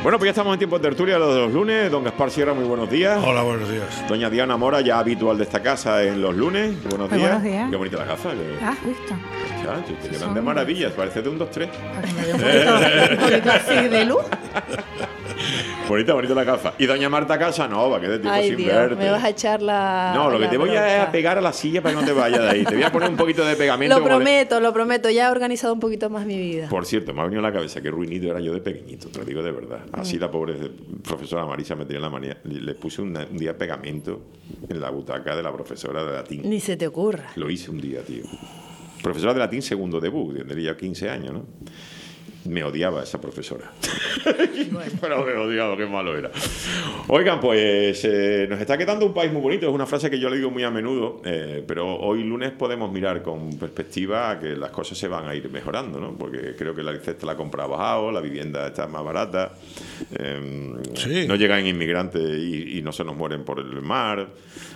Bueno, pues ya estamos en tiempo de tertulia, los de los lunes. Don Gaspar Sierra, muy buenos días. Hola, buenos días. Doña Diana Mora, ya habitual de esta casa en los lunes. Buenos días. Buenos días. Qué bonita la gafa. Justo. Chacho, te quedan de maravillas. Parece de un 2-3. Para que me dé un poquito así de luz. Bonita la gafa. Y doña Marta Casanova, que de tiempo Ay, sin Dios, verte. me vas a echar la... No, lo que la te voy a bronca. pegar a la silla para que no te vayas de ahí. Te voy a poner un poquito de pegamento. Lo prometo. Ya he organizado un poquito más mi vida. Por cierto, me ha venido a la cabeza que ruinito era yo de pequeñito, te lo digo de verdad. Así la pobre profesora Marisa me tenía la manía. Le puse un día pegamento en la butaca de la profesora de latín. Ni se te ocurra. Lo hice un día, tío. Profesora de latín segundo debut, tendría 15 años, ¿no? Me odiaba esa profesora. Bueno. Pero me odiaba, qué malo era. Oigan, pues nos está quedando un país muy bonito. Es una frase que yo le digo muy a menudo, pero hoy lunes podemos mirar con perspectiva a que las cosas se van a ir mejorando, ¿no? Porque creo que la cesta la compra ha bajado, la vivienda está más barata, Sí. no llegan inmigrantes y no se nos mueren por el mar.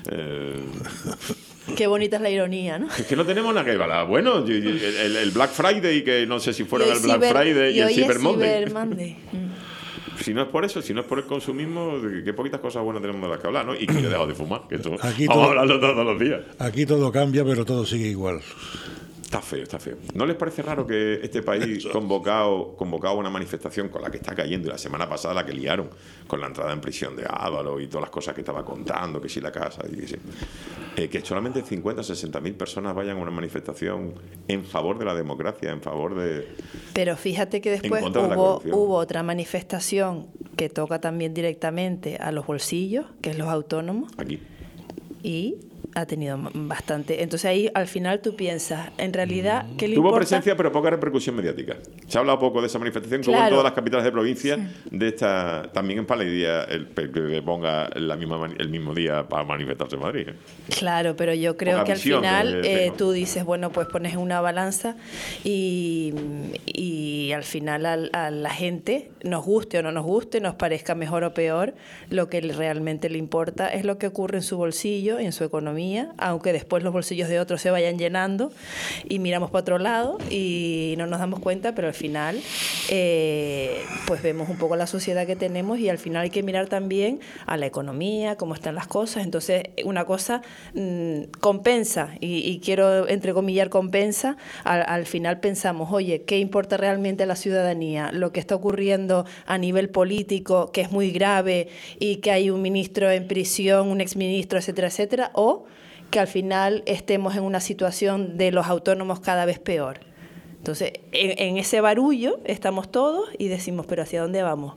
Qué bonita es la ironía, ¿no? Es que no tenemos nada que hablar. Bueno, el Black Friday, que no sé si fuera el Black Friday y el hoy Cyber es Monday. Cyber Monday. Si no es por eso, si no es por el consumismo, qué poquitas cosas buenas tenemos de las que hablar, ¿no? Y que yo he dejado de fumar, que esto Aquí vamos a todo- hablarlo todos los días. Aquí todo cambia, pero todo sigue igual. Está feo, está feo. ¿No les parece raro que este país convocado una manifestación con la que está cayendo, y la semana pasada la que liaron con la entrada en prisión de Ávalo y todas las cosas que estaba contando, que si la casa, y que sí, que solamente 50 o 60 mil personas vayan a una manifestación en favor de la democracia, en favor de... Pero fíjate que después contra de la corrupción. hubo otra manifestación que toca también directamente a los bolsillos, que es los autónomos, Aquí. y ha tenido bastante. Entonces ahí al final tú piensas, en realidad, ¿qué le Tuvo importa? presencia, pero poca repercusión mediática. Se ha hablado poco de esa manifestación, como en Claro. todas las capitales de provincia, de esta, también en Paladía, que ponga el mismo día para manifestarse en Madrid. Claro, pero yo creo Poca que al visión final de- tú dices, bueno, pues pones una balanza y al final a la gente, nos guste o no nos guste, nos parezca mejor o peor, lo que realmente le importa es lo que ocurre en su bolsillo y en su economía, aunque después los bolsillos de otros se vayan llenando y miramos para otro lado y no nos damos cuenta, pero al final pues vemos un poco la sociedad que tenemos y al final hay que mirar también a la economía, cómo están las cosas. Entonces una cosa compensa y quiero entrecomillar compensa, al final pensamos, oye, ¿qué importa realmente a la ciudadanía? Lo que está ocurriendo a nivel político, que es muy grave y que hay un ministro en prisión, un exministro, etcétera, etcétera, o que al final estemos en una situación de los autónomos cada vez peor. Entonces, en ese barullo estamos todos y decimos, ¿pero hacia dónde vamos?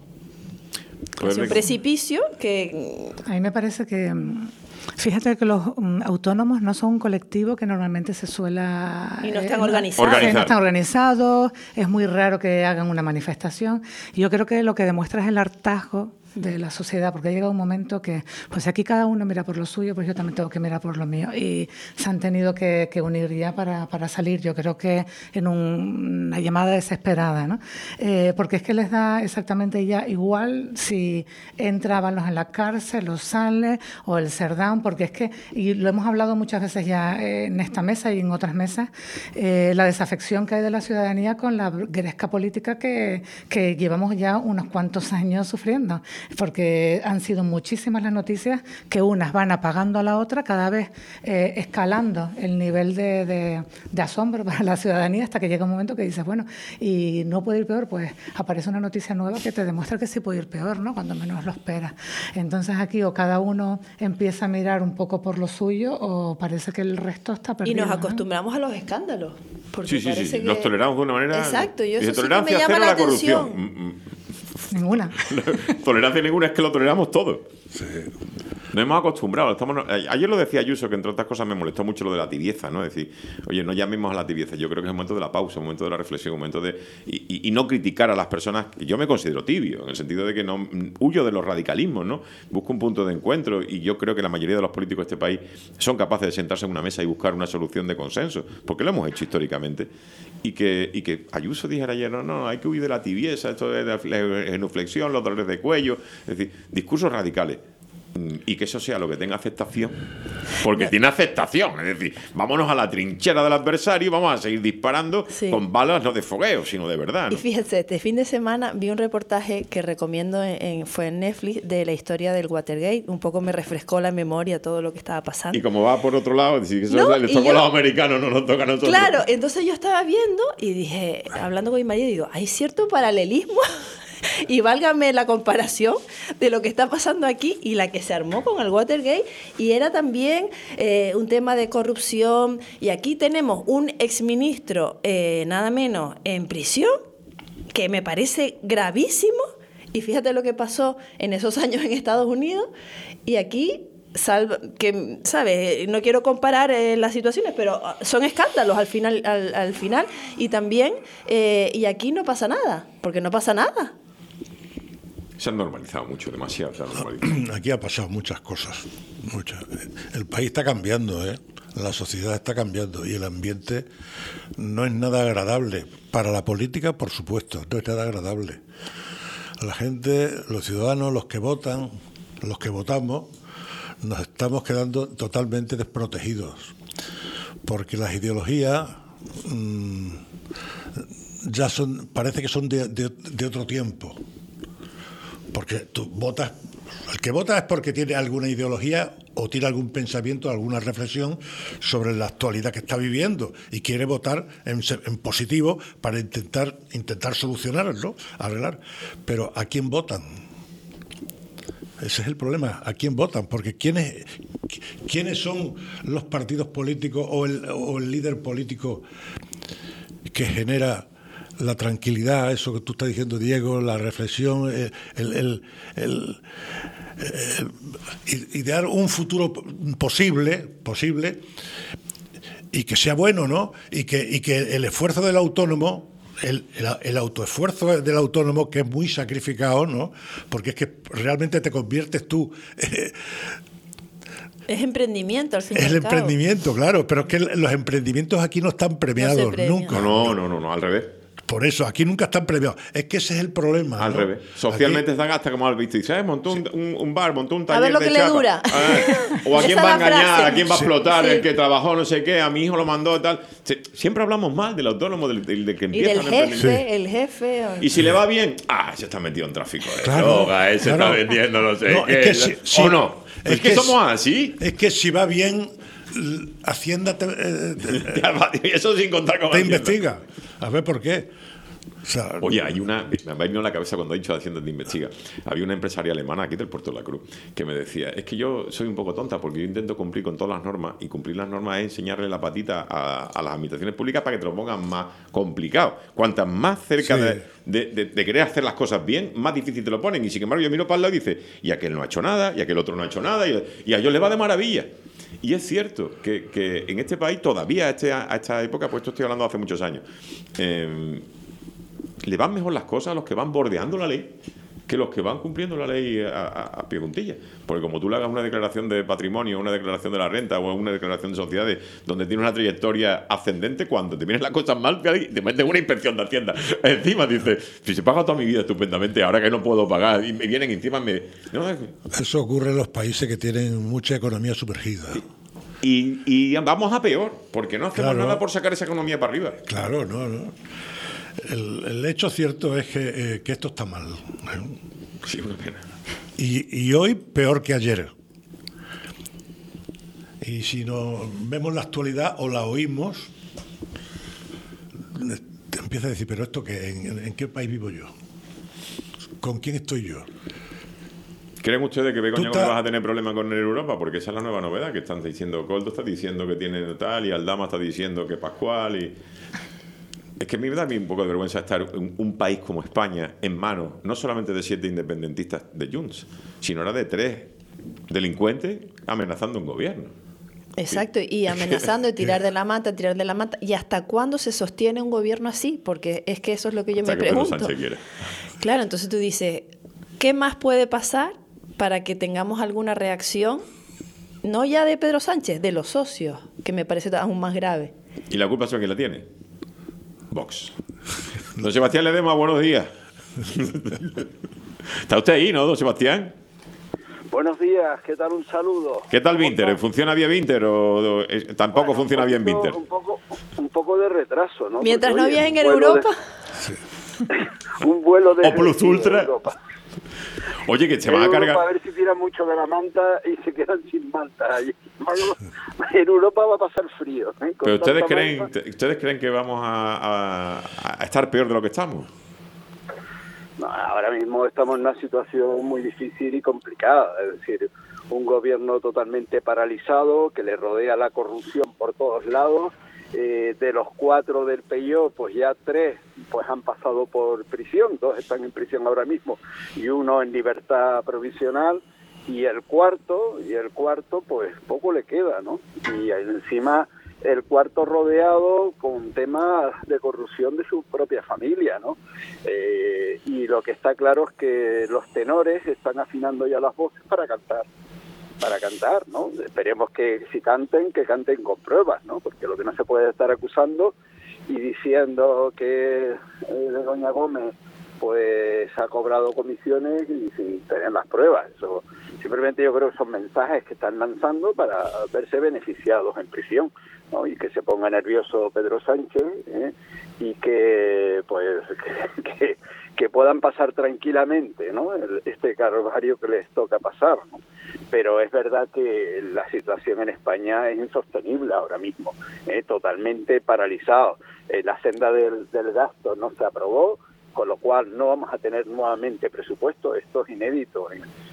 Pues Es un precipicio que... A mí me parece que, fíjate que los autónomos no son un colectivo que normalmente se suela... Y no están no organizados. están organizados, es muy raro que hagan una manifestación. Y yo creo que lo que demuestra es el hartazgo de la sociedad, porque ha llegado un momento que, pues aquí cada uno mira por lo suyo, pues yo también tengo que mirar por lo mío. Y se han tenido que unir ya para salir, yo creo que en una llamada desesperada, ¿no? Porque es que les da exactamente ya igual si entra Ábalos en la cárcel o sale, o el Cerdán, porque es que, y lo hemos hablado muchas veces ya en esta mesa y en otras mesas, la desafección que hay de la ciudadanía con la gresca política que llevamos ya unos cuantos años sufriendo. Porque han sido muchísimas las noticias que unas van apagando a la otra, cada vez escalando el nivel de asombro para la ciudadanía hasta que llega un momento que dices, bueno, y no puede ir peor, pues aparece una noticia nueva que te demuestra que sí puede ir peor, ¿no? Cuando menos lo esperas. Entonces aquí o cada uno empieza a mirar un poco por lo suyo o parece que el resto está perdido. Y nos ¿no? acostumbramos a los escándalos. Porque Sí. parece que... Los toleramos de una manera... Exacto, yo eso sí que tolerancia me llama cero a la la corrupción. atención. Ninguna. Tolerancia ninguna, es que lo toleramos todo. Sí. Nos hemos acostumbrado. Ayer lo decía Ayuso, que entre otras cosas me molestó mucho lo de la tibieza, ¿no? Es decir, oye, no llamemos a la tibieza. Yo creo que es un momento de la pausa, un momento de la reflexión, un momento de... Y no criticar a las personas. Yo me considero tibio, en el sentido de que no huyo de los radicalismos, ¿no? Busco un punto de encuentro y yo creo que la mayoría de los políticos de este país son capaces de sentarse en una mesa y buscar una solución de consenso, porque lo hemos hecho históricamente. Y que Ayuso dijera ayer, no, hay que huir de la tibieza, esto de la genuflexión, los dolores de cuello, es decir, discursos radicales. y que eso sea lo que tenga aceptación, porque tiene aceptación, es decir, vámonos a la trinchera del adversario y vamos a seguir disparando con balas no de fogueo, sino de verdad, ¿no? Y fíjense, este fin de semana vi un reportaje que recomiendo, fue en Netflix, de la historia del Watergate. Un poco me refrescó la memoria todo lo que estaba pasando. Y como va por otro lado, decir que eso les toca a los americanos, no nos toca a nosotros. Claro, entonces yo estaba viendo y dije, hablando con mi marido, digo, ¿hay cierto paralelismo? Y válgame la comparación de lo que está pasando aquí y la que se armó con el Watergate, y era también un tema de corrupción, y aquí tenemos un exministro nada menos en prisión, que me parece gravísimo, y fíjate lo que pasó en esos años en Estados Unidos, y aquí que, ¿sabes? No quiero comparar las situaciones, pero son escándalos al final, y también, y aquí no pasa nada, porque no pasa nada. Se han normalizado mucho, demasiado se han normalizado. Aquí ha pasado muchas cosas, muchas. El país está cambiando, la sociedad está cambiando y el ambiente no es nada agradable. Para la política, por supuesto, no es nada agradable. La gente, los ciudadanos, los que votan, los que votamos, nos estamos quedando totalmente desprotegidos, porque las ideologías ya parece que son de otro tiempo. Porque tú votas, el que vota es porque tiene alguna ideología o tiene algún pensamiento, alguna reflexión sobre la actualidad que está viviendo y quiere votar en positivo para intentar solucionarlo, arreglar. Pero ¿a quién votan? Ese es el problema. ¿A quién votan? Porque ¿quiénes son los partidos políticos o el líder político que genera la tranquilidad, eso que tú estás diciendo, Diego, la reflexión, idear un futuro posible y que sea bueno, ¿no? Y que el esfuerzo del autónomo, el autoesfuerzo del autónomo, que es muy sacrificado, ¿no? Porque es que realmente te conviertes tú. Es emprendimiento, al fin y al cabo. Es el cabo. Emprendimiento, claro, pero es que los emprendimientos aquí no están premiados, nunca. No, al revés. Por eso, aquí nunca están premiados. Es que ese es el problema. Al revés. Socialmente están hasta como al visto. ¿Sabes? Montó un bar, montó un taller. A ver lo que de le chapa. dura. O a quién va a engañar, frase. a quién va a explotar, el que trabajó no sé qué, a mi hijo lo mandó tal. Siempre hablamos mal del autónomo, del que empieza. Y del jefe, el jefe. Y si le va bien, ese está metido en tráfico de claro, droga, ese está vendiendo no sé qué. Es que ¿O no? Es que somos así. Es que si va bien, Hacienda eso sin contar con te Hacienda. investiga. A ver por qué. O sea, Oye, me ha venido a la cabeza cuando ha dicho Hacienda te investiga. Había una empresaria alemana aquí del Puerto de la Cruz que me decía, es que yo soy un poco tonta porque yo intento cumplir con todas las normas, y cumplir las normas es enseñarle la patita a las administraciones públicas para que te lo pongan más complicado. Cuantas más cerca de querer hacer las cosas bien, más difícil te lo ponen. Y sin embargo yo miro para el lado y dice, y aquel no ha hecho nada, y aquel otro no ha hecho nada, y a ellos les va de maravilla. Y es cierto que en este país todavía a esta época, pues esto estoy hablando de hace muchos años, le van mejor las cosas a los que van bordeando la ley que los que van cumpliendo la ley a pie juntilla. Porque como tú le hagas una declaración de patrimonio, una declaración de la renta o una declaración de sociedades donde tienes una trayectoria ascendente, cuando te vienen las cosas mal, te meten una inspección de Hacienda. Encima dices, si se paga toda mi vida estupendamente, ahora que no puedo pagar, y me vienen encima, Eso ocurre en los países que tienen mucha economía sumergida. Y vamos a peor, porque no hacemos nada por sacar esa economía para arriba. Claro, no. El hecho cierto es que esto está mal. Sí, una pena. Y hoy peor que ayer. Y si no vemos la actualidad o la oímos, te empieza a decir, pero esto qué, ¿en qué país vivo yo? ¿Con quién estoy yo? ¿Creen ustedes que Begoña no vas a tener problemas con Europa? Porque esa es la nueva novedad, que están diciendo, Coldo está diciendo que tiene tal, y Aldama está diciendo que Pascual, y... Es que a mí me da un poco de vergüenza estar un país como España en manos no solamente de 7 independentistas de Junts, sino ahora de 3 delincuentes amenazando un gobierno. Exacto, y amenazando de tirar de la mata. ¿Y hasta cuándo se sostiene un gobierno así? Porque es que eso es lo que yo me pregunto. Pedro Sánchez quiere. Claro, entonces tú dices, ¿qué más puede pasar para que tengamos alguna reacción? No ya de Pedro Sánchez, de los socios, que me parece aún más grave. ¿Y la culpa es quién la tiene? Vox. Don Sebastián Ledesma, buenos días. ¿Está usted ahí, no, don Sebastián? Buenos días, ¿qué tal? Un saludo. ¿Qué tal Vinter? ¿Funciona bien Vinter o tampoco funciona bien Vinter? Un poco de retraso, ¿no? Mientras porque, no viajen en Europa. Un vuelo de O Plus Ultra. Europa. Oye, que se van a cargar. A ver si tiran mucho de la manta y se quedan sin manta. En Europa va a pasar frío. Pero ustedes creen que vamos a estar peor de lo que estamos. No, ahora mismo estamos en una situación muy difícil y complicada, es decir, un gobierno totalmente paralizado, que le rodea la corrupción por todos lados. De los 4 del PIO, pues ya 3 pues han pasado por prisión, 2 están en prisión ahora mismo y 1 en libertad provisional, y el cuarto pues poco le queda, ¿no? Y encima el cuarto rodeado con temas de corrupción de su propia familia, ¿no? Y lo que está claro es que los tenores están afinando ya las voces para cantar, ¿no? Esperemos que si canten, que canten con pruebas, ¿no? Porque lo que no se puede estar acusando y diciendo que doña Gómez pues ha cobrado comisiones y sin tener las pruebas. Eso simplemente yo creo que son mensajes que están lanzando para verse beneficiados en prisión, ¿no? Y que se ponga nervioso Pedro Sánchez, y que pues que puedan pasar tranquilamente, ¿no? Este calvario que les toca pasar, ¿no? Pero es verdad que la situación en España es insostenible ahora mismo, totalmente paralizado. La senda del gasto no se aprobó, con lo cual no vamos a tener nuevamente presupuesto. Esto es inédito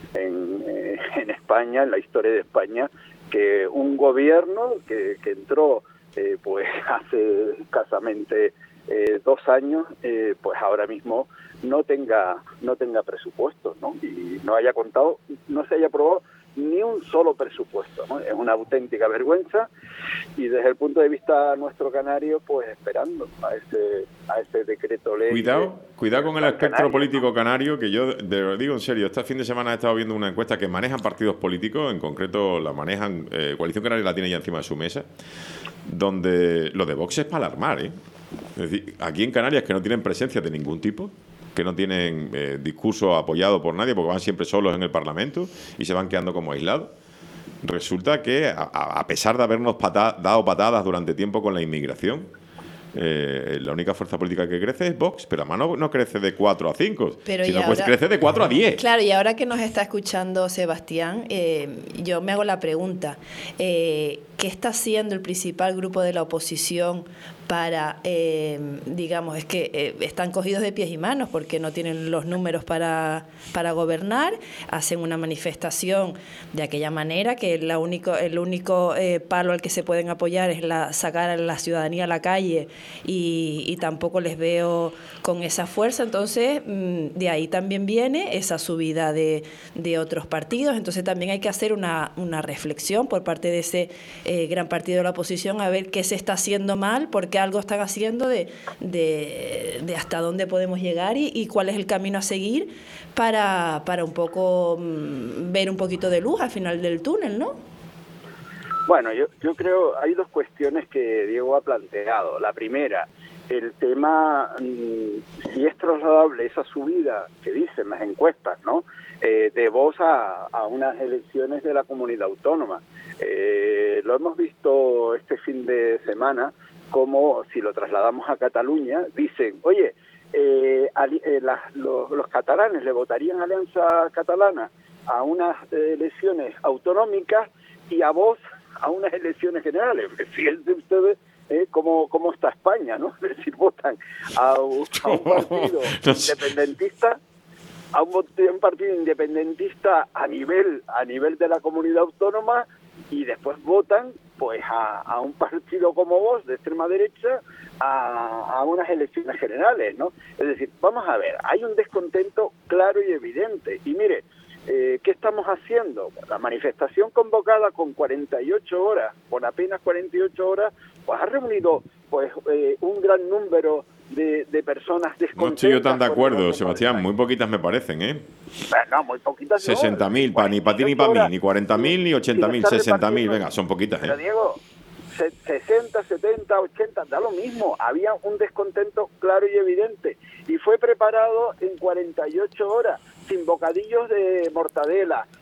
en España, en la historia de España, que un gobierno que entró pues hace escasamente 2 años, pues ahora mismo no tenga presupuesto, ¿no? Y no se haya aprobado ni un solo presupuesto, ¿no? Es una auténtica vergüenza, y desde el punto de vista nuestro canario, pues esperando a ese decreto ley. Cuidado con el espectro político canario, que yo lo digo en serio. Este fin de semana he estado viendo una encuesta que manejan partidos políticos, en concreto la manejan Coalición Canaria, la tiene ya encima de su mesa, donde lo de Vox es para alarmar, ¿eh? Es decir, aquí en Canarias, que no tienen presencia de ningún tipo, que no tienen discurso apoyado por nadie, porque van siempre solos en el Parlamento y se van quedando como aislados. Resulta que, a pesar de habernos dado patadas durante tiempo con la inmigración, la única fuerza política que crece es Vox, pero además no crece de 4 a 5, sino pues crece de 4 a 10. Claro, y ahora que nos está escuchando Sebastián, yo me hago la pregunta, ¿qué está haciendo el principal grupo de la oposición para, digamos, es que están cogidos de pies y manos porque no tienen los números para gobernar, hacen una manifestación de aquella manera que el único palo al que se pueden apoyar es sacar a la ciudadanía a la calle, y tampoco les veo con esa fuerza? Entonces, de ahí también viene esa subida de otros partidos. Entonces también hay que hacer una reflexión por parte de ese gran partido de la oposición, a ver qué se está haciendo mal, por qué algo están haciendo, de hasta dónde podemos llegar y cuál es el camino a seguir para un poco ver un poquito de luz al final del túnel, ¿no? Bueno, yo creo hay 2 cuestiones que Diego ha planteado. La primera, el tema, si es trasladable esa subida que dicen las encuestas, ¿no? De Vox a unas elecciones de la comunidad autónoma. Lo hemos visto este fin de semana, como si lo trasladamos a Cataluña, dicen, oye, los catalanes le votarían a Alianza Catalana a unas elecciones autonómicas y a Vox a unas elecciones generales. Fíjense ustedes cómo está España, ¿no? Es decir, votan a un partido independentista, a un partido independentista a nivel de la comunidad autónoma, y después votan pues a un partido como Vox de extrema derecha a unas elecciones generales, ¿no? Es decir, vamos a ver, hay un descontento claro y evidente. Y mire, ¿qué estamos haciendo? La manifestación convocada con 48 horas, con apenas 48 horas, pues ha reunido pues un gran número de personas descontentas. No estoy yo tan de acuerdo, Sebastián, muy poquitas me parecen, ¿eh? No, muy poquitas no. 60.000, ni para ti ni para mí, ni 40.000 ni 80.000, 60.000, venga, son poquitas, ¿eh? Pero Diego, 60, 70, 80, da lo mismo. Había un descontento claro y evidente, y fue preparado en 48 horas, sin bocadillos de mortadela,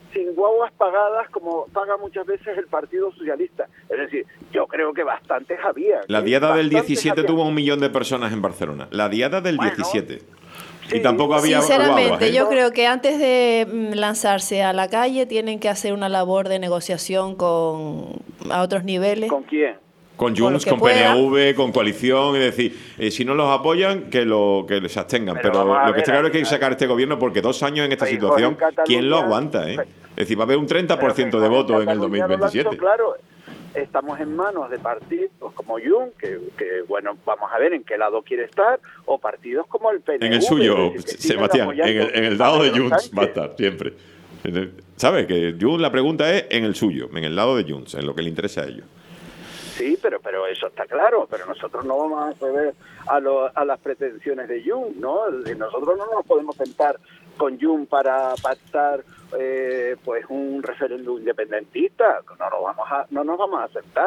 sin guaguas pagadas como paga muchas veces el Partido Socialista. Es decir, yo creo que bastantes había. La diada del 17 tuvo 1 millón de personas en Barcelona. La diada del 17. Y sí, tampoco había Sinceramente, guaguas, ¿eh? yo creo que antes de lanzarse a la calle tienen que hacer una labor de negociación a otros niveles. ¿Con quién? Con Con Junts, lo que con pueda. PNV, con coalición, es decir, si no los apoyan, que se abstengan. Pero Pero vamos a lo que ver, está claro es que hay que ahí- sacar este gobierno porque 2 años en esta Feijóo situación, en Cataluña- ¿quién lo aguanta? Es decir, va a haber un 30% de Pero votos en el Cataluña no lo ha hecho 2027. claro, estamos en manos de partidos como Junts, que bueno, vamos a ver en qué lado quiere estar, o partidos como el PNV. En el suyo, es decir, que siguen Sebastián, apoyando en el a lado de Pedro Junts Sánchez. va a estar siempre. ¿Sabes? Que Junts, la pregunta es en el suyo, en el lado de Junts, en lo que le interesa a ellos. Sí, pero eso está claro, pero nosotros no vamos a ceder a las pretensiones de Junts, ¿no? Nosotros no nos podemos sentar con Junts para pactar pues un referéndum independentista, no nos vamos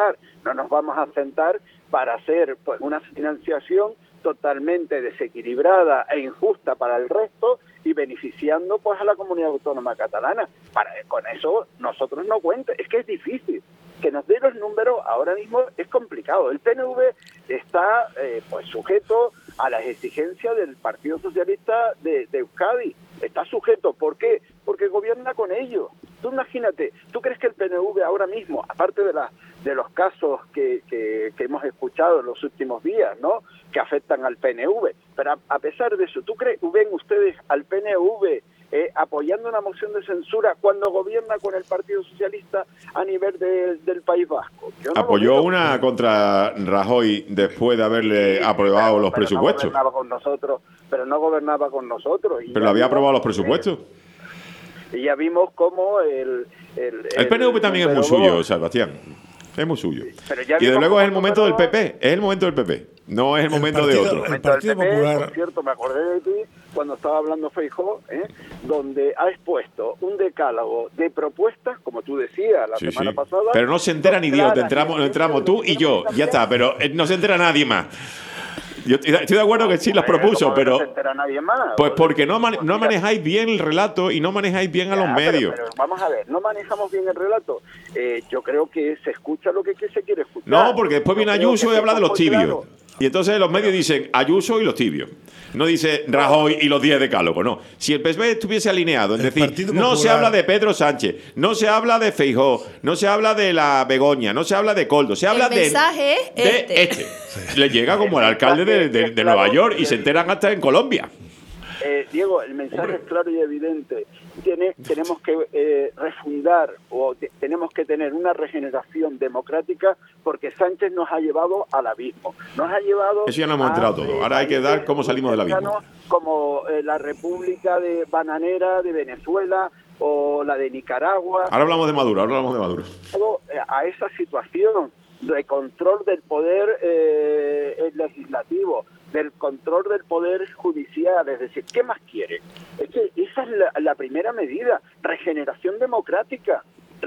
a sentar para hacer pues una financiación totalmente desequilibrada e injusta para el resto y beneficiando pues a la comunidad autónoma catalana. Con eso nosotros no cuenta, es que es difícil. Que nos dé los números ahora mismo es complicado. El PNV está pues sujeto a las exigencias del Partido Socialista de Euskadi. Está sujeto, ¿por qué? Porque gobierna con ellos. Tú imagínate, ¿tú crees que el PNV ahora mismo, aparte de los casos que hemos escuchado en los últimos días, ¿no?, que afectan al PNV, pero a pesar de eso, ven ustedes al PNV apoyando una moción de censura cuando gobierna con el Partido Socialista a nivel del País Vasco? Yo no lo Apoyó veo. una contra Rajoy después de haberle aprobado los presupuestos. No gobernaba con nosotros. Pero había aprobado los presupuestos. Y ya vimos cómo el PNV también es muy número suyo, dos- Sebastián. Es muy suyo. Pero ya Y desde vimos luego es el cómo momento del número PP. Es el momento del PP. No es el momento de otro. El Partido PP, Popular- por cierto, me acordé de ti cuando estaba hablando Feijóo, donde ha expuesto un decálogo de propuestas, como tú decías la Sí, semana sí. pasada. Pero no se entera ni Dios. claras, Entramos tú y yo. Ya está. Pero no se entera nadie más. Yo estoy de acuerdo que sí las propuso, ¿Cómo pero... no se entera nadie más? Pues porque no Mira, manejáis bien el relato y no manejáis bien a los ya, medios. pero vamos a ver, no manejamos bien el relato. Yo creo que se escucha lo que se quiere escuchar. No, porque después Yo viene creo Ayuso que y habla de los muy tibios. claro. Y entonces los medios dicen Ayuso y los tibios. No dice Rajoy y los 10 decálogos, no. Si el PSOE estuviese alineado, es El decir, Partido no se Popular- habla de Pedro Sánchez, no se habla de Feijóo, no se habla de la Begoña, no se habla de Coldo, se habla El mensaje es de este. Le llega como al alcalde de Nueva York y se enteran hasta en Colombia. Diego, el mensaje es claro y evidente. Tenemos que refundar o tenemos que tener una regeneración democrática porque Sánchez nos ha llevado al abismo. Nos ha llevado Eso ya nos hemos enterado todo. Ahora hay que dar cómo salimos del abismo. cercanos Como la República Bananera de Venezuela o la de Nicaragua. Ahora hablamos de Maduro, A esa situación de control del poder legislativo, del control del poder judicial, es decir, ¿qué más quiere? Es que esa es la primera medida, regeneración democrática.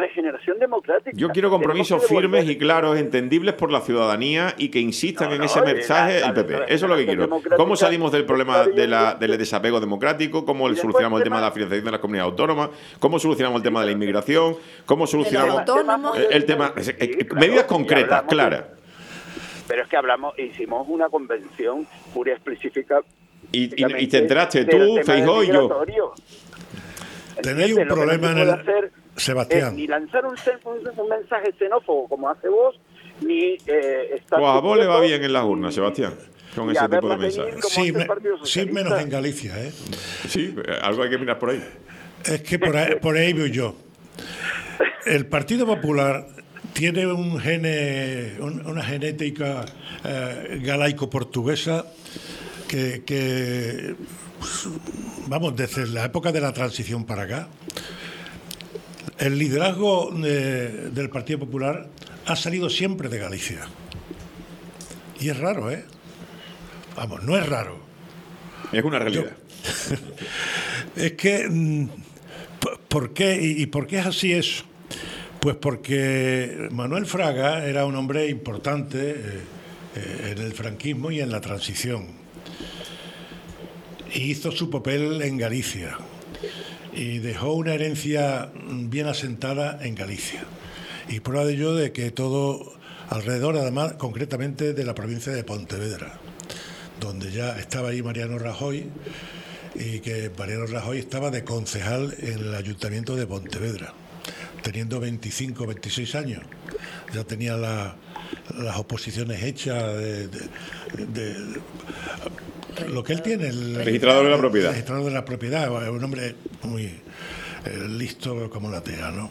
Yo quiero compromisos Tenemos que firmes devolver- y claros, entendibles por la ciudadanía y que insistan en ese mensaje la el PP. Eso es lo que quiero. democrática ¿Cómo salimos del problema está del desapego democrático? ¿Cómo Y después solucionamos el el tema de tema- la financiación de las comunidades autónomas? ¿Cómo solucionamos el tema de la inmigración? ¿Cómo solucionamos autónomos. el tema? Sí, Medidas claro, concretas, y hablamos claras. Pero es que hicimos una convención pura específica. Y te enteraste tú, del tema Feijóo y yo. migratorio. Tenéis ¿Entiendes? un Lo que problema no en se puede el... hacer Sebastián. es ni lanzar un mensaje xenófobo como hace vos, ni estar... Pues a vos le va sujeto bien en las urnas, Sebastián, con y ese a tipo de verlas venir mensajes. como Sí, hace el Partido sí, Socialista. menos en Galicia, ¿eh? Sí, algo hay que mirar por ahí. Es que por ahí voy yo. El Partido Popular tiene una genética galaico-portuguesa que, vamos, desde la época de la transición para acá, el liderazgo del Partido Popular ha salido siempre de Galicia. Y es raro, ¿eh? Vamos, no es raro. Es una realidad. Es que, ¿por qué? ¿Y por qué es así eso? Pues porque Manuel Fraga era un hombre importante en el franquismo y en la transición. Y hizo su papel en Galicia. y dejó una herencia bien asentada en Galicia. Y prueba de ello de que todo alrededor, además, concretamente de la provincia de Pontevedra, donde ya estaba ahí Mariano Rajoy, y que Mariano Rajoy estaba de concejal en el Ayuntamiento de Pontevedra, teniendo 25, 26 años. Ya tenía las oposiciones hechas de lo que él tiene, el registrador de la propiedad. El registrador de la propiedad, es un hombre muy listo como la tea, ¿no?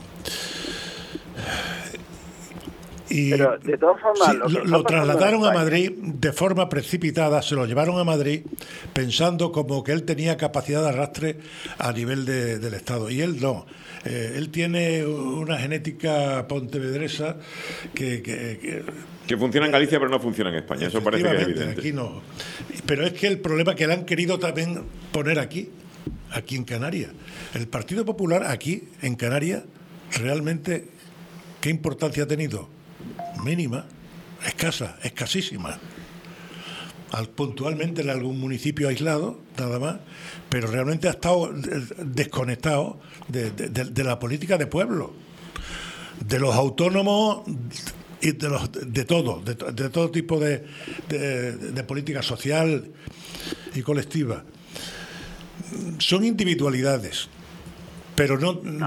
Y pero de todas formas sí, lo trasladaron a Madrid de forma precipitada, se lo llevaron a Madrid pensando como que él tenía capacidad de arrastre a nivel del Estado, y él no. Él tiene una genética pontevedresa que funciona en Galicia pero no funciona en España, eso parece que es evidente. Aquí no. Pero es que el problema es que le han querido también poner aquí en Canarias. El Partido Popular aquí, en Canarias, realmente, ¿qué importancia ha tenido? Mínima, escasa, escasísima. Puntualmente en algún municipio aislado, nada más, pero realmente ha estado desconectado de la política de pueblo, de los autónomos y de todo tipo de política social y colectiva. Son individualidades, pero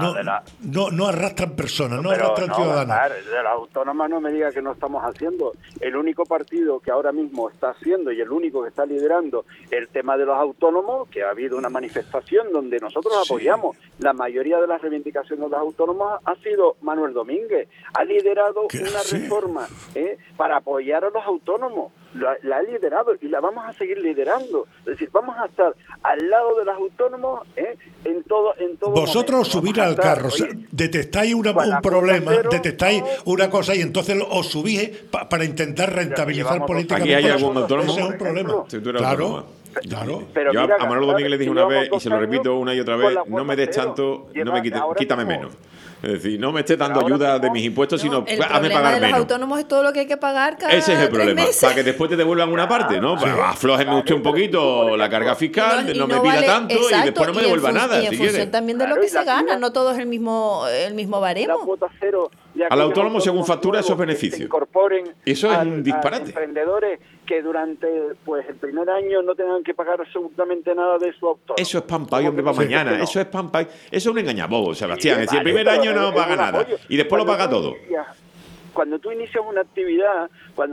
no arrastran personas, no arrastran ciudadanos. De las autónomas no me diga que no estamos haciendo. El único partido que ahora mismo está haciendo y el único que está liderando el tema de los autónomos, que ha habido una manifestación donde nosotros apoyamos la mayoría de las reivindicaciones de los autónomos, ha sido Manuel Domínguez. Ha liderado una reforma para apoyar a los autónomos. La ha liderado y la vamos a seguir liderando. Es decir, vamos a estar al lado de los autónomos en todo vosotros momento. Subir al carro, detectáis un problema, detectáis una cosa y entonces os subís para intentar rentabilizar políticamente. Aquí hay algún autónomo. Ese es un problema. Si tú eres autónomo. Claro. Pero yo a Manuel Domínguez le dije una vez y se lo repito una y otra vez, no me des tanto, quítame menos. Es decir, no me estés dando ayuda de mis impuestos, sino hazme pagar menos. El problema de los autónomos es todo lo que hay que pagar cada Ese es el 3 problema, meses. para que después te devuelvan una parte, ¿no? Aflójeme usted un poquito la carga fiscal, no me pida tanto y después no me devuelva nada. Y en función también de lo que se gana, no todo es el mismo baremo. La cuota cero al autónomo, según factura, esos beneficios. Incorporen eso es un disparate. A emprendedores que durante el primer año no tengan que pagar absolutamente nada de su autónomo. Eso es pan pie, hombre, para mañana. No. Eso es pan pie. Eso es un engañabobo, Sebastián. Es decir, el primer año no paga nada y después lo paga todo. Cuando tú inicias una actividad,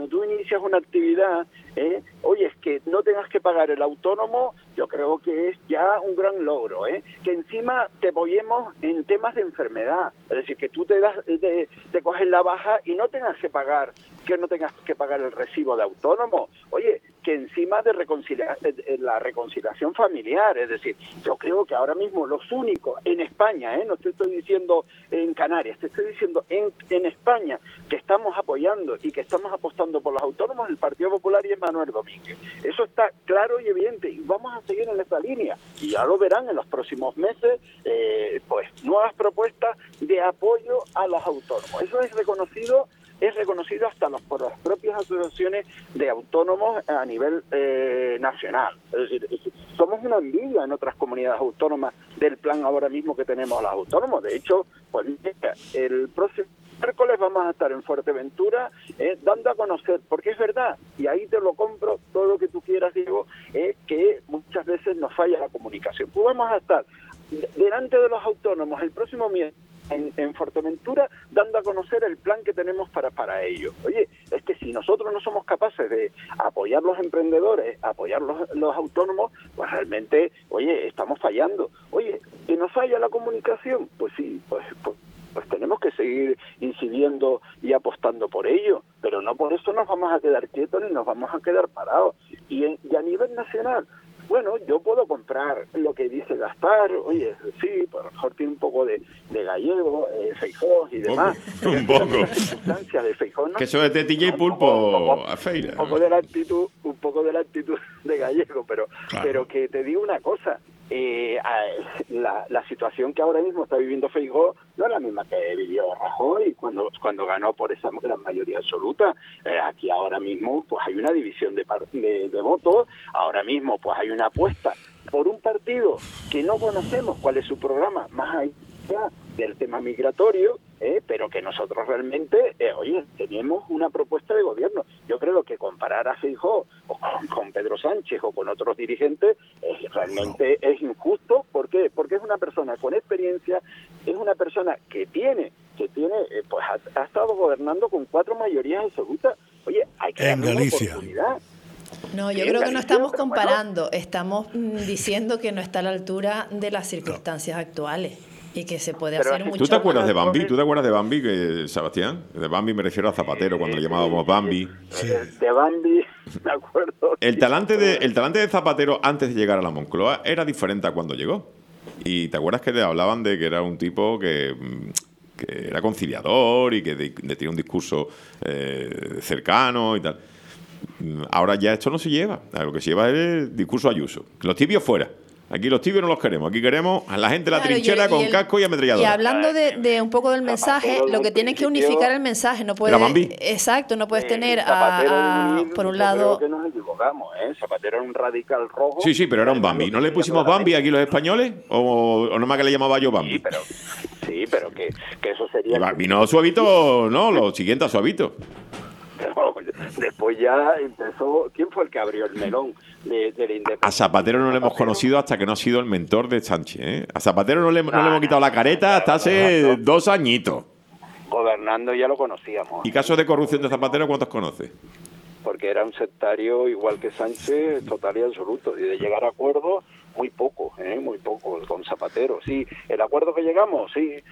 oye, es que no tengas que pagar el autónomo, yo creo que es ya un gran logro, que encima te apoyemos en temas de enfermedad, es decir, que tú te coges la baja y no tengas que pagar el recibo de autónomo, oye, que encima de la reconciliación familiar, es decir, yo creo que ahora mismo los únicos en España, no te estoy diciendo en Canarias, te estoy diciendo en España, que estamos apoyando y que estamos apostando por los autónomos, el Partido Popular y Manuel Domínguez. Eso está claro y evidente y vamos a seguir en esta línea y ya lo verán en los próximos meses, pues nuevas propuestas de apoyo a los autónomos. Eso es reconocido hasta por las propias asociaciones de autónomos a nivel nacional. Es decir, somos una envidia en otras comunidades autónomas del plan ahora mismo que tenemos los autónomos. De hecho, pues el próximo miércoles vamos a estar en Fuerteventura dando a conocer, porque es verdad, y ahí te lo compro todo lo que tú quieras, Diego, que muchas veces nos falla la comunicación. Pues vamos a estar delante de los autónomos el próximo miércoles en Fuerteventura dando a conocer el plan que tenemos para ello. Oye, es que si nosotros no somos capaces de apoyar los emprendedores, apoyar los autónomos, pues realmente, oye, estamos fallando. Oye, ¿que nos falla la comunicación? Pues sí, pues tenemos que seguir incidiendo y apostando por ello, pero no por eso nos vamos a quedar quietos ni nos vamos a quedar parados. Y a nivel nacional, bueno, yo puedo comprar lo que dice Gaspar, oye, sí, por lo mejor tiene un poco de gallego, Feijóo y demás. Un poco. De Feijóo, ¿no? Que eso es de TJ Pulpo a Feira. Un poco de la actitud de gallego, pero que te digo una cosa, la situación que ahora mismo está viviendo Feijóo no es la misma que vivió Rajoy cuando ganó por esa gran mayoría absoluta. Aquí ahora mismo pues hay una división de votos, ahora mismo pues hay una apuesta por un partido que no conocemos cuál es su programa, más allá del tema migratorio, pero que nosotros realmente, tenemos una propuesta de gobierno. Yo creo que comparar a Feijóo o con Pedro Sánchez o con otros dirigentes realmente es injusto. ¿Por qué? Porque es una persona con experiencia, es una persona que tiene pues ha estado gobernando con 4 mayorías absolutas. Oye, hay que darle una oportunidad. No, yo creo que no estamos comparando, estamos diciendo que no está a la altura de las circunstancias actuales y que se puede hacer mucho. ¿Tú te acuerdas de Bambi? ¿Tú te acuerdas de Bambi, Sebastián? De Bambi me refiero a Zapatero, cuando le llamábamos Bambi. Sí. De Bambi, me acuerdo. El talante de Zapatero antes de llegar a la Moncloa era diferente a cuando llegó. Y te acuerdas que le hablaban de que era un tipo que era conciliador y que tenía un discurso cercano y tal. Ahora ya esto no se lleva. Lo que se lleva es el discurso Ayuso. Los tibios fuera. Aquí los tibios no los queremos. Aquí queremos a la gente de la trinchera con casco y ametralladora. Y hablando de un poco del mensaje, lo que tienes que unificar el mensaje. No puedes, exacto, no puedes tener por un lado... Creo que nos equivocamos, Zapatero era un radical rojo. Sí, pero era un Bambi. ¿No le pusimos Bambi aquí los españoles? ¿O nomás que le llamaba yo Bambi? Sí, pero que eso sería... Bambi no suavito, no, lo siguiente a suavito. No, después ya empezó... ¿Quién fue el que abrió el melón de la independencia? A Zapatero no le hemos conocido hasta que no ha sido el mentor de Sánchez. A Zapatero no le hemos quitado la careta hasta hace 2 añitos. Gobernando ya lo conocíamos. ¿Y casos de corrupción de Zapatero cuántos conoces? Porque era un sectario igual que Sánchez, total y absoluto. Y de llegar a acuerdos, muy poco con Zapatero. Sí, el acuerdo que llegamos,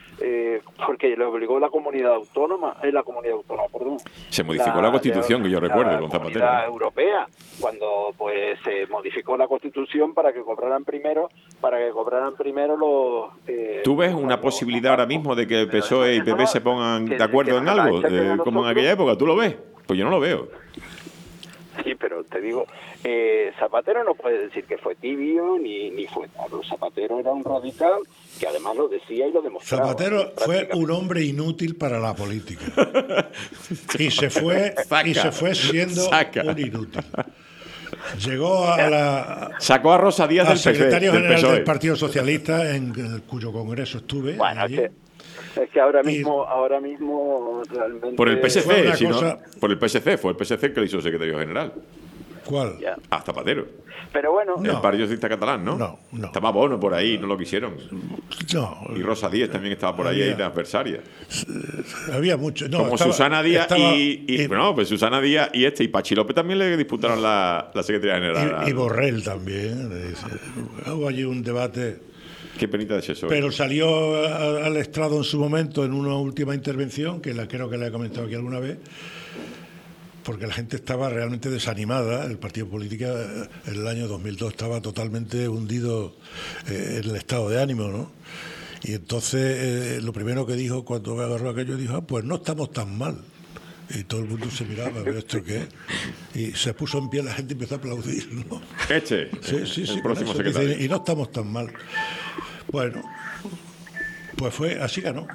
porque le obligó la comunidad autónoma, perdón. Se modificó la Constitución, que yo recuerdo, con Zapatero. La Comunidad Europea, cuando pues se modificó la Constitución para que cobraran primero los... ¿Tú ves una posibilidad ahora mismo de que el PSOE y PP se pongan de acuerdo en algo, como en aquella época? ¿Tú lo ves? Pues yo no lo veo. Sí, pero te digo, Zapatero no puede decir que fue tibio ni fue malo. Zapatero era un radical que además lo decía y lo demostraba. Zapatero fue un hombre inútil para la política y se fue siendo un inútil. Llegó sacó a Rosa Díaz del secretario general PSOE. del Partido Socialista, en cuyo congreso estuve. Bueno, allí. Es que ahora mismo realmente... Por el PSC, por el PSC, fue el PSC que le hizo secretario general. ¿Cuál? A Zapatero. Pero bueno... El Partido Socialista Catalán, ¿no? No. Estaba Bono por ahí, no lo quisieron. No. Y Rosa Díaz también estaba por ahí de adversaria. Había mucho. No, como Susana Díaz pues Susana Díaz y Pachi López también le disputaron la Secretaría General. Y Borrell también. Hubo allí un debate... Qué penita es eso. Pero salió al estrado en su momento en una última intervención, que creo que le he comentado aquí alguna vez, porque la gente estaba realmente desanimada. El partido político en el año 2002 estaba totalmente hundido en el estado de ánimo, ¿no? Y entonces lo primero que dijo cuando me agarró aquello, dijo, pues no estamos tan mal. Y todo el mundo se miraba, ¿pero esto qué? Y se puso en pie, la gente empezó a aplaudir, ¿no? Sí, el próximo secretario. Dice, y no estamos tan mal. Bueno, pues fue así, ganó.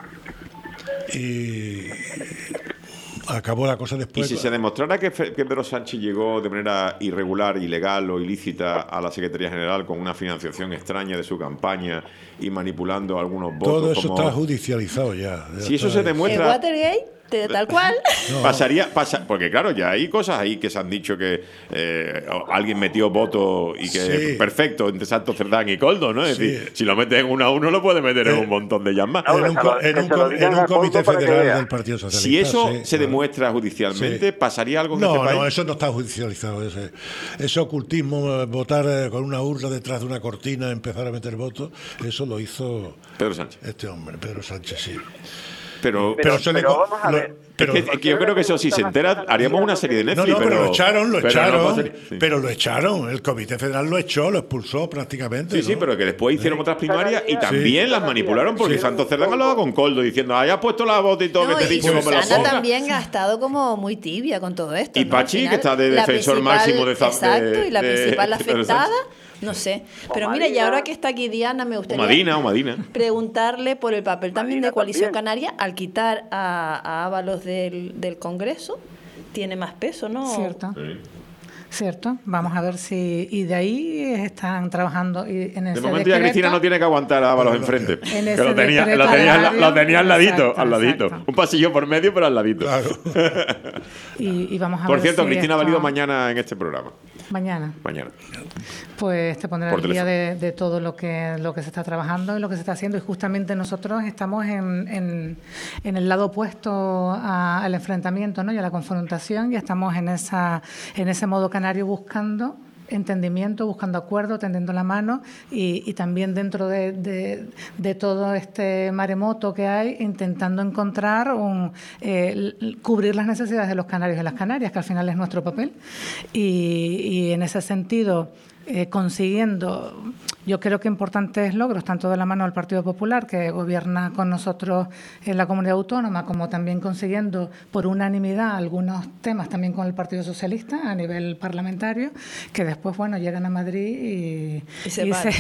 Y acabó la cosa después. Y si se demostrara que Pedro Sánchez llegó de manera irregular, ilegal o ilícita a la Secretaría General con una financiación extraña de su campaña y manipulando algunos votos... Todo eso está judicializado ya. Si eso se demuestra... ¿El Watergate? Tal cual. No. Porque claro, ya hay cosas ahí que se han dicho que alguien metió votos y que perfecto entre Santos Cerdán y Coldo, ¿no? Es decir, si lo metes en 1 a 1 lo puedes meter en un montón de llamas. En un comité federal del Partido Socialista. Si eso se demuestra judicialmente, ¿pasaría algo en este país? No, eso no está judicializado. Ese ocultismo, votar con una urna detrás de una cortina, empezar a meter votos, eso lo hizo Pedro Sánchez. Este hombre, Pedro Sánchez, sí. Pero vamos a ver. Yo creo que eso, si se entera, haríamos una serie de Netflix. No, pero lo echaron. El Comité Federal lo echó, lo expulsó prácticamente. Sí, pero que después hicieron otras primarias y también las manipularon porque Santos Cerdán hablaba con Coldo diciendo, has puesto la voz y todo, que te he dicho como la Susana también ha estado como muy tibia con todo esto. Y Pachi, que está de defensor máximo de Exacto, y la principal afectada. No sé, pero mira, y ahora que está aquí Diana, me gustaría preguntarle por el papel también de Coalición Canaria al quitar a Ábalos del Congreso. Tiene más peso, ¿no? Cierto. ¿cierto? Vamos a ver si... Y de ahí están trabajando en ese De momento ya Cristina no tiene que aguantar a Ábalos enfrente. Que lo tenía al ladito, al ladito. Exacto. Un pasillo por medio, pero al ladito. Claro. Y vamos a Por ver cierto, si Cristina esto- Valido mañana en este programa. Mañana. Mañana. Pues te pondré Por al día teléfono. de todo lo que se está trabajando y lo que se está haciendo. Y justamente nosotros estamos en el lado opuesto al enfrentamiento, ¿no? Y a la confrontación, y estamos en ese modo canario buscando entendimiento, buscando acuerdo, tendiendo la mano y también dentro de todo este maremoto que hay, intentando encontrar cubrir las necesidades de los canarios y las canarias, que al final es nuestro papel. Y en ese sentido, consiguiendo, yo creo que importantes logros, tanto de la mano del Partido Popular, que gobierna con nosotros en la comunidad autónoma, como también consiguiendo por unanimidad algunos temas también con el Partido Socialista a nivel parlamentario, que después, bueno, llegan a Madrid y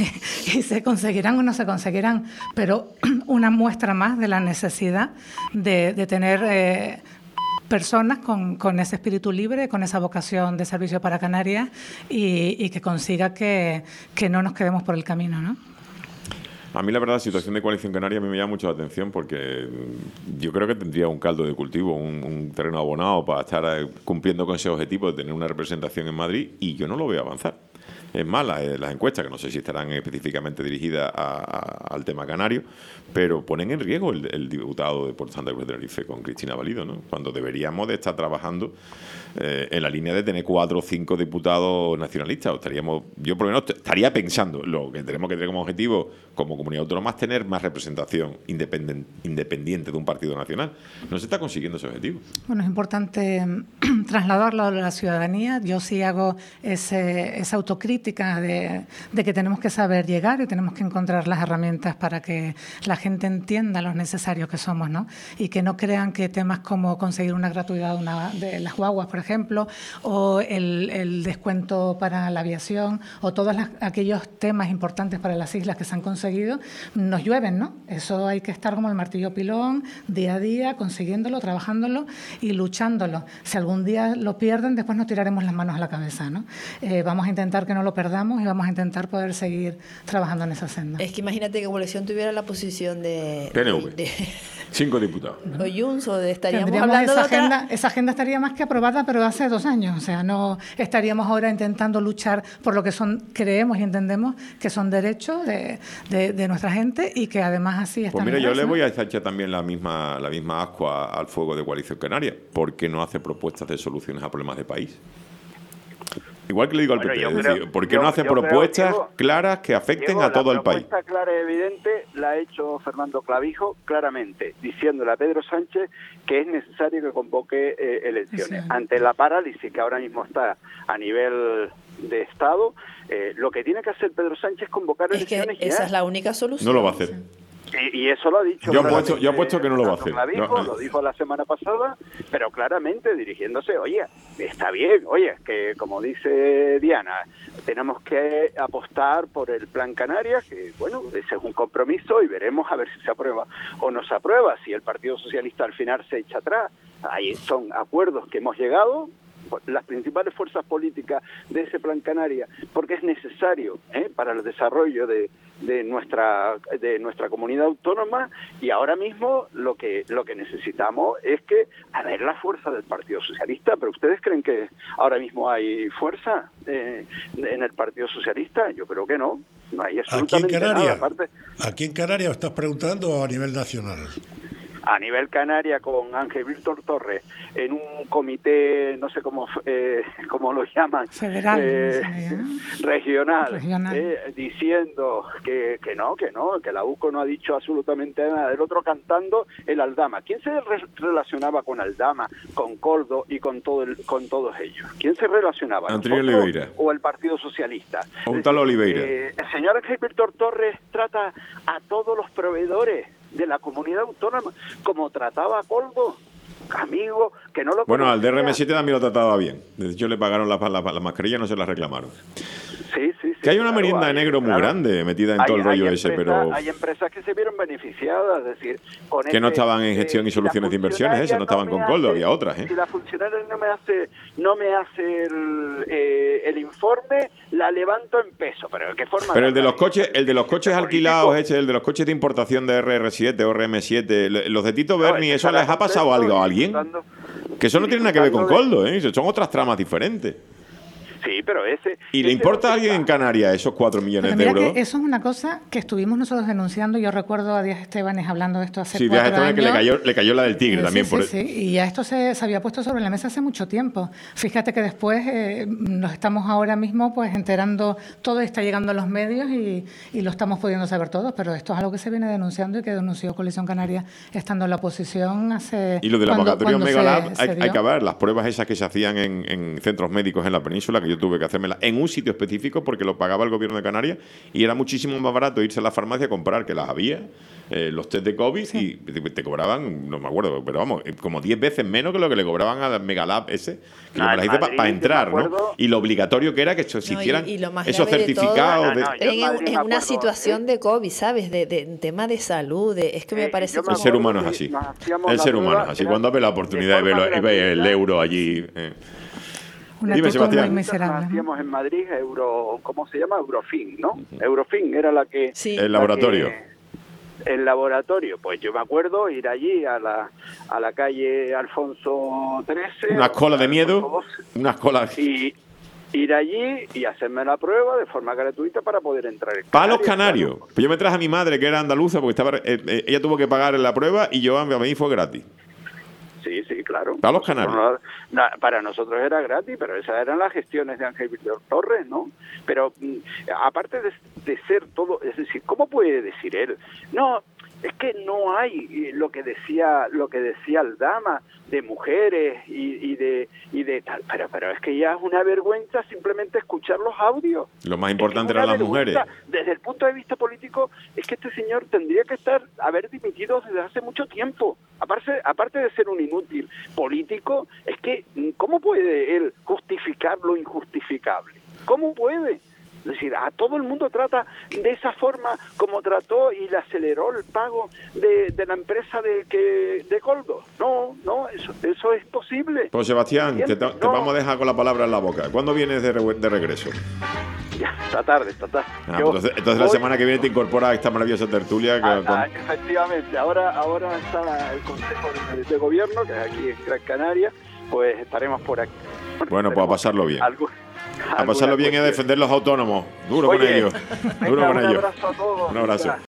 se conseguirán o no se conseguirán, pero una muestra más de la necesidad de tener personas con ese espíritu libre, con esa vocación de servicio para Canarias y que consiga que no nos quedemos por el camino, ¿no? A mí la verdad la situación de Coalición Canaria a mí me llama mucho la atención porque yo creo que tendría un caldo de cultivo, un terreno abonado para estar cumpliendo con ese objetivo de tener una representación en Madrid, y yo no lo veo avanzar. Es más, las encuestas, que no sé si estarán específicamente dirigidas al tema canario, pero ponen en riesgo el diputado de por Santa Cruz de Tenerife con Cristina Valido, ¿no? Cuando deberíamos de estar trabajando en la línea de tener 4 o 5 diputados nacionalistas. Yo por lo menos estaría pensando, lo que tenemos que tener como objetivo como comunidad autónoma es tener más representación independiente de un partido nacional. No se está consiguiendo ese objetivo. Bueno, es importante trasladarlo a la ciudadanía. Yo sí hago esa autocrítica de que tenemos que saber llegar y tenemos que encontrar las herramientas para que la gente entienda los necesarios que somos, ¿no? Y que no crean que temas como conseguir una gratuidad de las guaguas, por ejemplo, o el descuento para la aviación, o todos aquellos temas importantes para las islas que se han conseguido, nos llueven, ¿no? Eso hay que estar como el martillo pilón, día a día, consiguiéndolo, trabajándolo y luchándolo. Si algún día lo pierden, después nos tiraremos las manos a la cabeza, ¿no? Vamos a intentar que no lo perdamos y vamos a intentar poder seguir trabajando en esa senda. Es que imagínate que Coalición tuviera la posición de... PNV. 5 diputados. O Junts, o estaríamos Tendríamos hablando de otra... esa agenda estaría más que aprobada, pero hace 2 años. O sea, no estaríamos ahora intentando luchar por lo que creemos y entendemos que son derechos de nuestra gente y que además así están. Pues mira, en yo eso, le ¿no? voy a echar también la misma ascua al fuego de Coalición Canaria. ¿Por qué no hace propuestas de soluciones a problemas de país? Igual que le digo al PP, es decir, ¿por qué no hace propuestas claras que afecten a todo el país? La propuesta clara y evidente la ha hecho Fernando Clavijo claramente, diciéndole a Pedro Sánchez que es necesario que convoque elecciones. Sí. Ante la parálisis que ahora mismo está a nivel de Estado, lo que tiene que hacer Pedro Sánchez es convocar Es que elecciones esa ya. es la única solución. No lo va a hacer. Y eso lo ha dicho. Yo apuesto que no lo va a hacer. Clavijo, No. lo dijo la semana pasada, pero claramente dirigiéndose, oye, está bien, oye, que como dice Diana, tenemos que apostar por el Plan Canarias, que bueno, ese es un compromiso y veremos a ver si se aprueba o no se aprueba, si el Partido Socialista al final se echa atrás. Ahí son acuerdos que hemos llegado, las principales fuerzas políticas de ese Plan Canarias, porque es necesario para el desarrollo de nuestra comunidad autónoma, y ahora mismo lo que necesitamos es que a ver la fuerza del Partido Socialista. Pero ¿ustedes creen que ahora mismo hay fuerza en el Partido Socialista? Yo creo que no hay absolutamente nada. Aparte, ¿Aquí en Canarias estás preguntando o a nivel nacional? A nivel Canaria, con Ángel Víctor Torres, en un comité, no sé cómo lo llaman, Federal, regional. Diciendo que la UCO no ha dicho absolutamente nada. El otro cantando el Aldama. ¿Quién se relacionaba con Aldama, con Coldo y con todos ellos? ¿Quién se relacionaba? Antonio Oliveira. ¿O el Partido Socialista? O un tal Oliveira. El señor Ángel Víctor Torres trata a todos los proveedores de la comunidad autónoma como trataba a Coldo, amigo, que no lo Bueno, al conocía. DRM7 también lo trataba bien. De hecho, le pagaron las mascarillas, no se las reclamaron. Sí. Que hay una claro, merienda de negro muy grande metida en todo el rollo ese, pero... Hay empresas que se vieron beneficiadas, es decir... Con que no estaban en gestión y soluciones de inversiones, eso, no estaban con Coldo, había otras, ¿eh? Si la funcionaria no me hace el informe, la levanto en peso, pero ¿de qué forma? Pero el de los coches alquilados, el de los coches de importación de RR7 o RM7, los de Tito Berni, ¿eso les ha pasado algo a alguien? Que eso no tiene nada que ver con Coldo, ¿eh? Son otras tramas diferentes. Sí, pero ¿Y le importa a alguien en Canarias esos 4 millones de euros? Que eso es una cosa que estuvimos nosotros denunciando. Yo recuerdo a Díaz Estebanes hablando de esto hace 4 años. Sí, Díaz Estebanes que le cayó la del tigre también. Sí. Y ya esto se había puesto sobre la mesa hace mucho tiempo. Fíjate que después nos estamos ahora mismo pues enterando, todo está llegando a los medios y lo estamos pudiendo saber todos, pero esto es algo que se viene denunciando y que denunció Coalición Canaria estando en la oposición hace... Y lo del laboratorio Megalab, hay que ver las pruebas esas que se hacían en centros médicos en la península, que yo tuve que hacérmelas en un sitio específico porque lo pagaba el gobierno de Canarias y era muchísimo más barato irse a la farmacia a comprar, que las había, los test de COVID, y te cobraban, no me acuerdo, pero vamos, como 10 veces menos que lo que le cobraban a Megalab ese, que yo me la hice para entrar, ¿no? Y lo obligatorio que era que se hicieran esos certificados. En una situación de COVID, ¿sabes? De tema de salud, es que me parece... El ser humano es así. El ser humano es así. Cuando ve la oportunidad de ver el euro allí... Dime, Sebastián. Muy miserable. Hacíamos en Madrid ¿cómo se llama? Eurofin, ¿no? Eurofin era la que... Sí. El laboratorio. El laboratorio, pues yo me acuerdo ir allí a la calle Alfonso XIII. Unas colas de miedo. Unas colas. Y ir allí y hacerme la prueba de forma gratuita para poder entrar en Para los canarios. Claro. Pues yo me traje a mi madre, que era andaluza, porque ella tuvo que pagar la prueba y a mí fue gratis. Sí, claro. Para los canarios. Para nosotros era gratis, pero esas eran las gestiones de Ángel Víctor Torres, ¿no? Pero aparte de ser todo, es decir, ¿cómo puede decir él? No, es que no hay lo que decía Aldama de mujeres y de tal, pero es que ya es una vergüenza simplemente escuchar los audios. Lo más importante eran las mujeres. Desde el punto de vista político, es que este señor tendría que haber dimitido desde hace mucho tiempo. Aparte de ser un inútil político, es que ¿cómo puede él justificar lo injustificable? ¿Cómo puede? Es decir, a todo el mundo trata de esa forma como trató y le aceleró el pago de la empresa de Coldo. No, eso es posible. Pues Sebastián, te vamos a dejar con la palabra en la boca. ¿Cuándo vienes de regreso? Ya, esta tarde. Entonces la semana que viene te incorporas a esta maravillosa tertulia. Efectivamente, ahora está el Consejo de Gobierno, que es aquí en Gran Canaria, pues estaremos por aquí. Bueno, pues a pasarlo bien. A pasarlo bien y a defender los autónomos. Duro con ellos. Un abrazo a todos. Un abrazo.